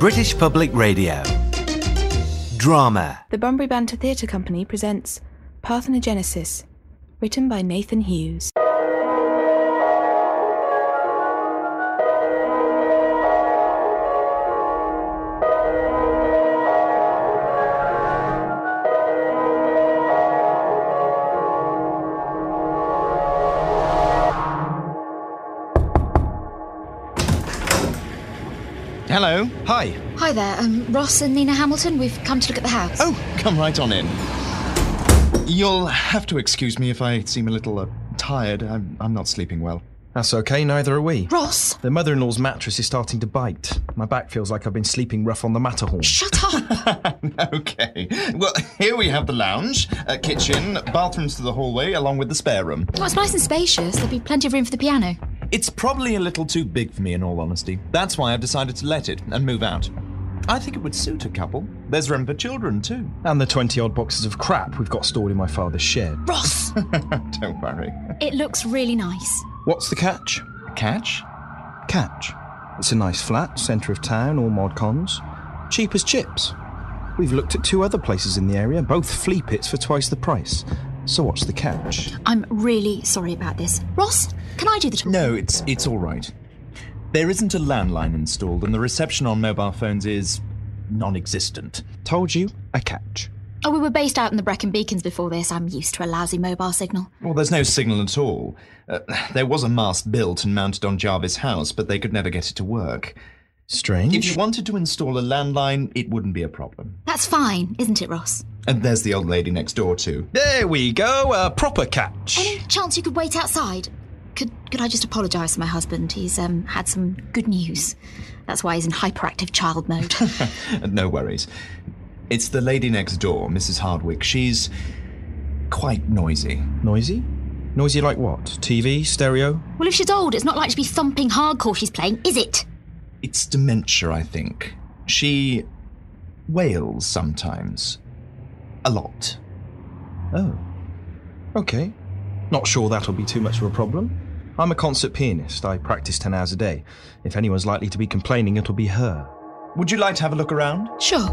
British Public Radio. Drama. The Bunbury Banter Theatre Company presents Parthenogenesis, written by Nathan Hughes. Hello. Hi. Hi there, Ross and Nina Hamilton. We've come to look at the house. Oh, come right on in. You'll have to excuse me if I seem a little tired. I'm not sleeping well. That's okay, neither are we. Ross! The mother-in-law's mattress is starting to bite. My back feels like I've been sleeping rough on the Matterhorn. Shut up! Okay. Well, here we have the lounge, kitchen, bathrooms to the hallway, along with the spare room. Well, it's nice and spacious. There'll be plenty of room for the piano. It's probably a little too big for me, in all honesty. That's why I've decided to let it and move out. I think it would suit a couple. There's room for children, too. And the 20-odd boxes of crap we've got stored in my father's shed. Ross! Don't worry. It looks really nice. What's the catch? Catch? Catch. It's a nice flat, centre of town, all mod cons. Cheap as chips. We've looked at 2 other places in the area, both flea pits for twice the price. So what's the catch? I'm really sorry about this. Ross, can I do the talking? No, it's all right. There isn't a landline installed, and the reception on mobile phones is non-existent. Told you, a catch. Oh, we were based out in the Brecon Beacons before this. I'm used to a lousy mobile signal. Well, there's no signal at all. There was a mast built and mounted on Jarvis House, but they could never get it to work. Strange. If you wanted to install a landline, it wouldn't be a problem. That's fine, isn't it, Ross? And there's the old lady next door, too. There we go, a proper catch. Any chance you could wait outside? Could I just apologise to my husband? He's had some good news. That's why he's in hyperactive child mode. No worries. It's the lady next door, Mrs. Hardwick. She's quite noisy. Noisy? Noisy like what? TV? Stereo? Well, if she's old, it's not like to be thumping hardcore she's playing, is it? It's dementia, I think. She wails sometimes. A lot. Oh. Okay. Not sure that'll be too much of a problem. I'm a concert pianist. I practice 10 hours a day. If anyone's likely to be complaining, it'll be her. Would you like to have a look around? Sure.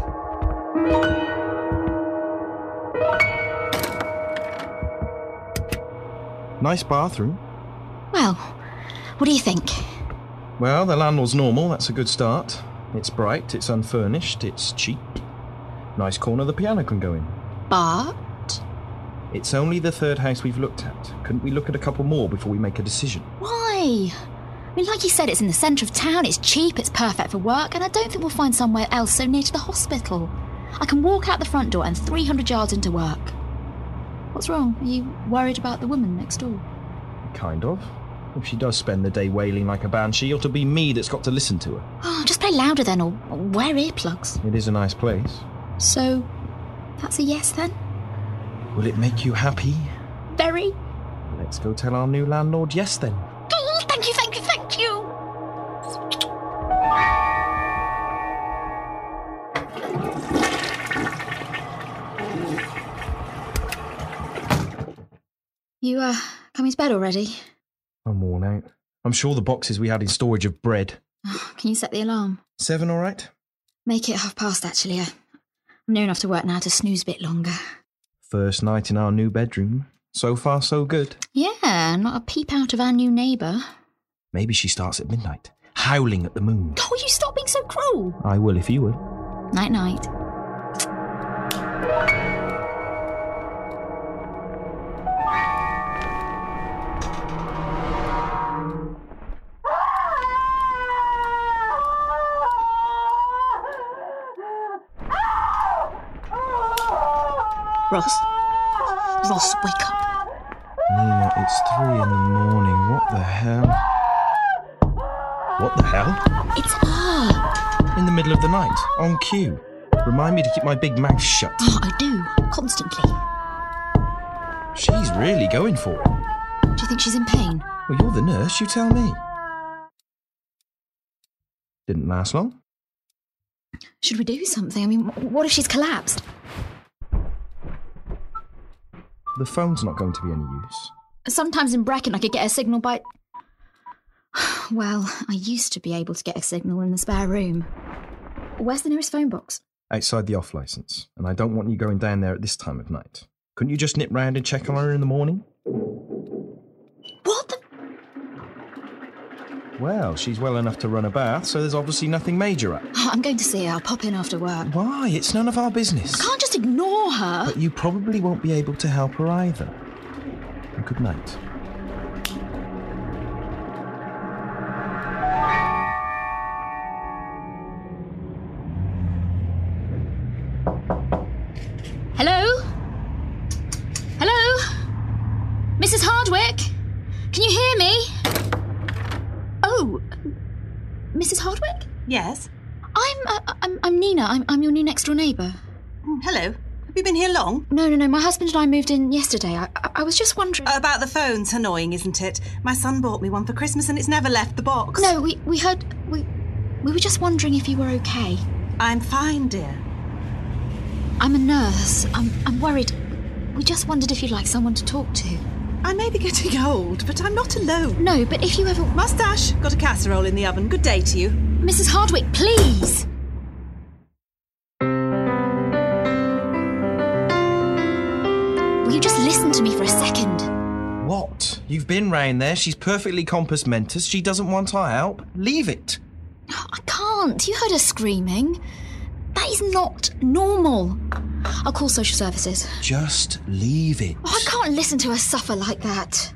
Nice bathroom. Well, what do you think? Well, the landlord's normal. That's a good start. It's bright, it's unfurnished, it's cheap. Nice corner the piano can go in. But? It's only the 3rd house we've looked at. Couldn't we look at a couple more before we make a decision? Why? I mean, like you said, it's in the centre of town, it's cheap, it's perfect for work, and I don't think we'll find somewhere else so near to the hospital. I can walk out the front door and 300 yards into work. What's wrong? Are you worried about the woman next door? Kind of. If she does spend the day wailing like a banshee, it'll be me that's got to listen to her. Oh, just play louder then, or wear earplugs. It is a nice place. So, that's a yes then? Will it make you happy? Very. Let's go tell our new landlord yes then. Oh, thank you, thank you, thank you! You, coming to bed already? I'm worn out. I'm sure the boxes we had in storage have bred. Can you set the alarm? 7, all right? Make it past, actually. I'm near enough to work now to snooze a bit longer. First night in our new bedroom. So far, so good. Yeah, not a peep out of our new neighbour. Maybe she starts at midnight, howling at the moon. Oh, you stop being so cruel. I will if you would. Night-night. Ross, wake up. Nina, it's 3 a.m. What the hell? What the hell? It's her. In the middle of the night, on cue. Remind me to keep my big mouth shut. Oh, I do, constantly. She's really going for it. Do you think she's in pain? Well, you're the nurse, you tell me. Didn't last long. Should we do something? I mean, what if she's collapsed? The phone's not going to be any use. Sometimes in Brecon I could get a signal by... Well, I used to be able to get a signal in the spare room. Where's the nearest phone box? Outside the off-licence, and I don't want you going down there at this time of night. Couldn't you just nip round and check on her in the morning? What the... Well, she's well enough to run a bath, so there's obviously nothing major up. I'm going to see her. I'll pop in after work. Why? It's none of our business. I can't just ignore her. But you probably won't be able to help her either. And good night. Hello? Hello? Mrs. Hardwick? Can you hear me? Oh, Mrs. Hardwick? Yes? I'm Nina. I'm your new next-door neighbour. Hello. Have you been here long? No. My husband and I moved in yesterday. I was just wondering... About the phone's annoying, isn't it? My son bought me one for Christmas and it's never left the box. No, we heard... We were just wondering if you were okay. I'm fine, dear. I'm a nurse. I'm worried. We just wondered if you'd like someone to talk to. I may be getting old, but I'm not alone. No, but if you ever... Moustache, got a casserole in the oven. Good day to you. Mrs. Hardwick, please! Will you just listen to me for a second? What? You've been round there. She's perfectly compos mentis. She doesn't want our help. Leave it. I can't. You heard her screaming. That is not normal. I'll call social services. Just leave it. Oh, I can't listen to her suffer like that.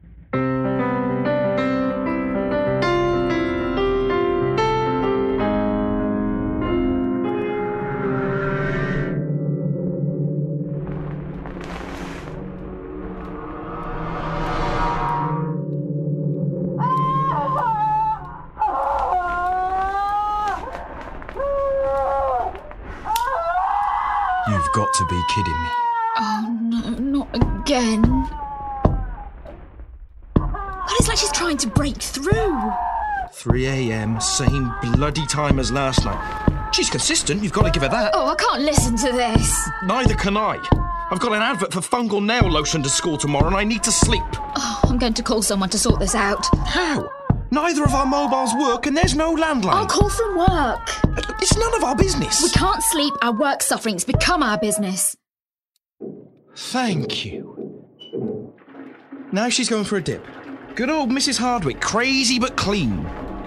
You've got to be kidding me. Oh, no, not again. God, it's like she's trying to break through. 3 a.m, same bloody time as last night. She's consistent, you've got to give her that. Oh, I can't listen to this. Neither can I. I've got an advert for fungal nail lotion to school tomorrow and I need to sleep. Oh, I'm going to call someone to sort this out. How? Neither of our mobiles work and there's no landline. I'll call from work. It's none of our business. We can't sleep. Our work's suffering. It's become our business. Thank you. Now she's going for a dip. Good old Mrs. Hardwick, crazy but clean.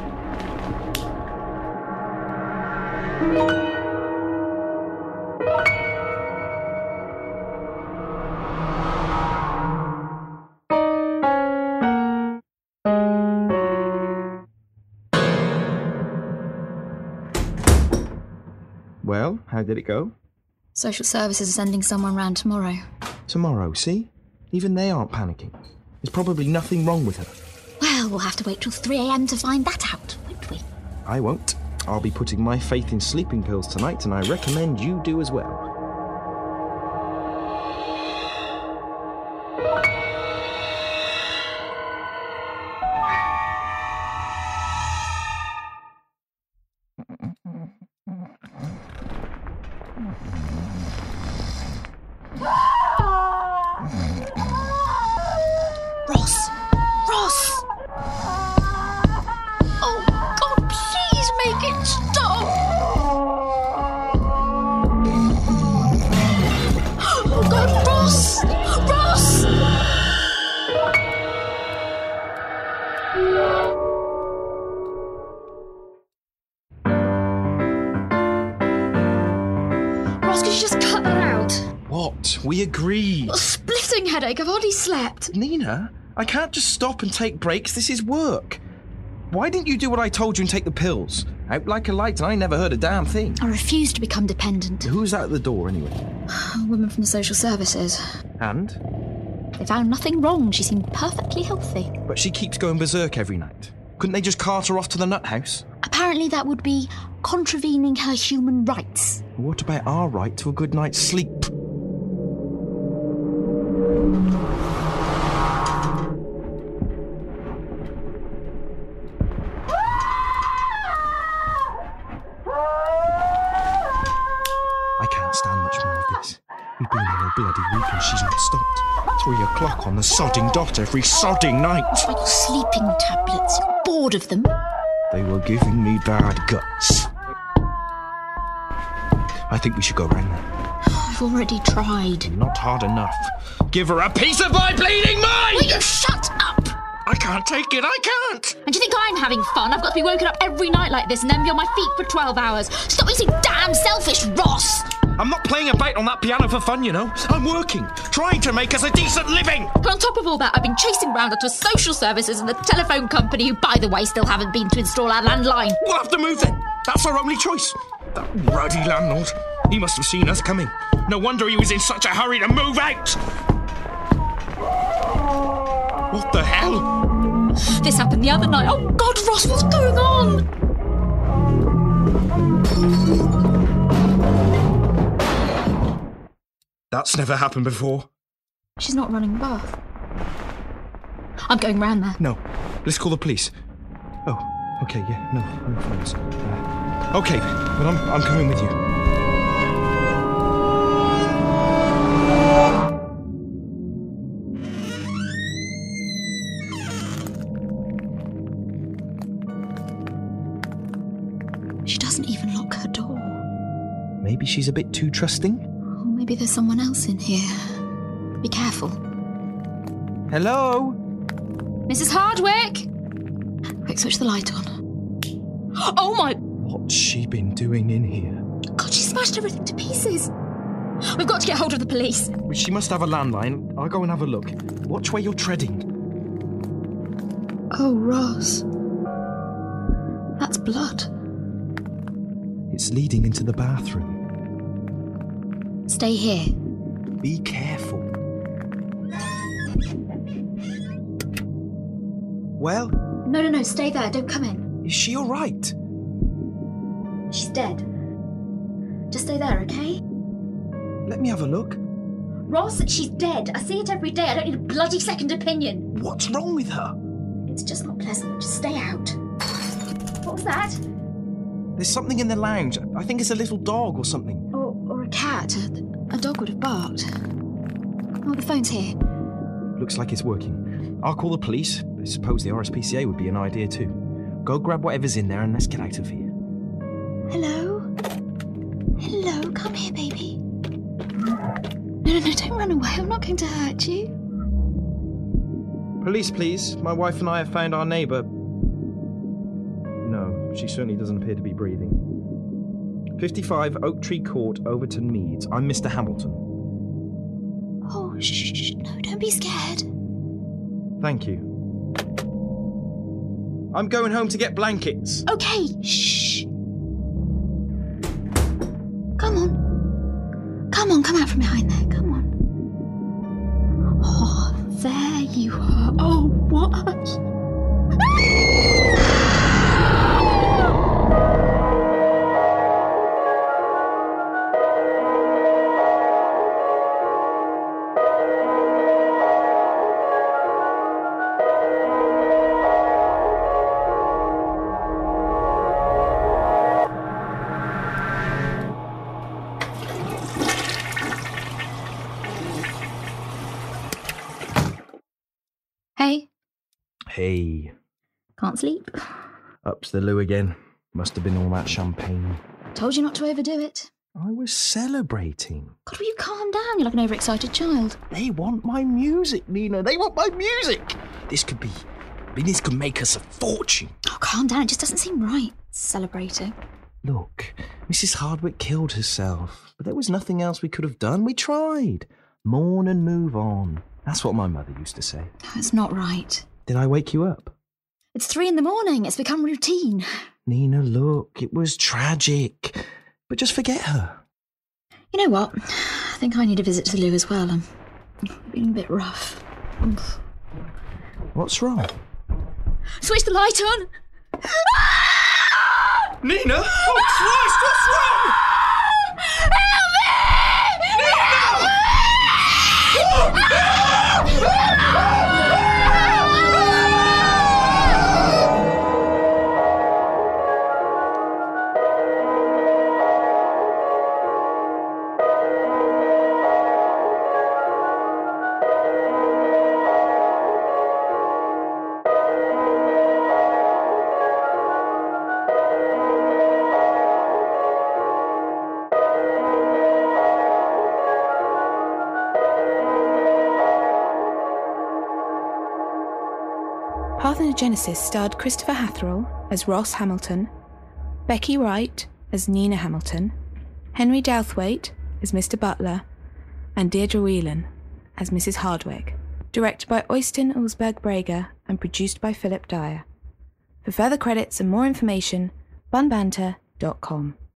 Well, how did it go? Social services are sending someone round tomorrow. Tomorrow, see? Even they aren't panicking. There's probably nothing wrong with her. Well, we'll have to wait till 3 a.m. to find that out, won't we? I won't. I'll be putting my faith in sleeping pills tonight, and I recommend you do as well. Ross! Oh, God, please make it stop! Oh, God, Ross! Ross! Ross, could you just cut that out? What? We agreed. A splitting headache. I've hardly slept. Nina, I can't just stop and take breaks. This is work. Why didn't you do what I told you and take the pills? Out like a light, and I never heard a damn thing. I refuse to become dependent. Who's out the door, anyway? A woman from the social services. And? They found nothing wrong. She seemed perfectly healthy. But she keeps going berserk every night. Couldn't they just cart her off to the nut house? Apparently that would be contravening her human rights. What about our right to a good night's sleep? I can't stand much more of this. We've been here a bloody week and she's not stopped. 3 o'clock on the sodding dot every sodding night. What about your sleeping tablets? You're bored of them? They were giving me bad guts. I think we should go round there. I've already tried. Not hard enough. Give her a piece of my bleeding mind! Will you shut up? I can't take it, I can't! And do you think I'm having fun? I've got to be woken up every night like this and then be on my feet for 12 hours. Stop being so damn selfish, Ross! I'm not playing about on that piano for fun, you know. I'm working, trying to make us a decent living. But on top of all that, I've been chasing round onto social services and the telephone company, who, by the way, still haven't been to install our landline. We'll have to move then. That's our only choice. That ruddy landlord. He must have seen us coming. No wonder he was in such a hurry to move out. What the hell? This happened the other night. Oh, God, Ross, what's going on? That's never happened before. She's not running a bath. I'm going round there. No, let's call the police. Oh, okay, yeah, no phones. Okay, but I'm coming with you. She doesn't even lock her door. Maybe she's a bit too trusting? Or maybe there's someone else in here. Be careful. Hello? Mrs. Hardwick! Quick, switch the light on. Oh my... What's she been doing in here? God, she smashed everything to pieces. We've got to get hold of the police. She must have a landline. I'll go and have a look. Watch where you're treading. Oh, Ross. That's blood. It's leading into the bathroom. Stay here. Be careful. Well? No, stay there. Don't come in. Is she all right? She's dead. Just stay there, okay? Let me have a look. Ross, she's dead. I see it every day. I don't need a bloody second opinion. What's wrong with her? It's just not pleasant. Just stay out. What was that? There's something in the lounge. I think it's a little dog or something. Or a cat. A dog would have barked. Oh, the phone's here. Looks like it's working. I'll call the police. I suppose the RSPCA would be an idea too. Go grab whatever's in there and let's get out of here. Hello? Hello? Come here, baby. No, don't run away. I'm not going to hurt you. Police, please. My wife and I have found our neighbour. No, she certainly doesn't appear to be breathing. 55 Oak Tree Court, Overton Meads. I'm Mr. Hamilton. Oh, shh. No, don't be scared. Thank you. I'm going home to get blankets. Okay, shh. Come on, come out from behind there. Come on. Oh, there you are. Oh, what? Hey. Can't sleep? Up to the loo again. Must have been all that champagne. Told you not to overdo it. I was celebrating. God, will you calm down? You're like an overexcited child. They want my music, Nina. They want my music. This could make us a fortune. Oh, calm down. It just doesn't seem right. Celebrating. Look, Mrs. Hardwick killed herself, but there was nothing else we could have done. We tried. Mourn and move on. That's what my mother used to say. It's not right. Did I wake you up? It's 3 a.m. It's become routine. Nina, look, it was tragic. But just forget her. You know what? I think I need a visit to the loo as well. I'm feeling a bit rough. What's wrong? Switch the light on! Nina! Oh, Christ, what's wrong? Help me! Parthenogenesis starred Christopher Hatherall as Ross Hamilton, Becky Wright as Nina Hamilton, Henry Douthwaite as Mr. Butler, and Deirdre Whelan as Mrs. Hardwick. Directed by Øystein Ulsberg Breger and produced by Philip Dyer. For further credits and more information, bunbanter.com.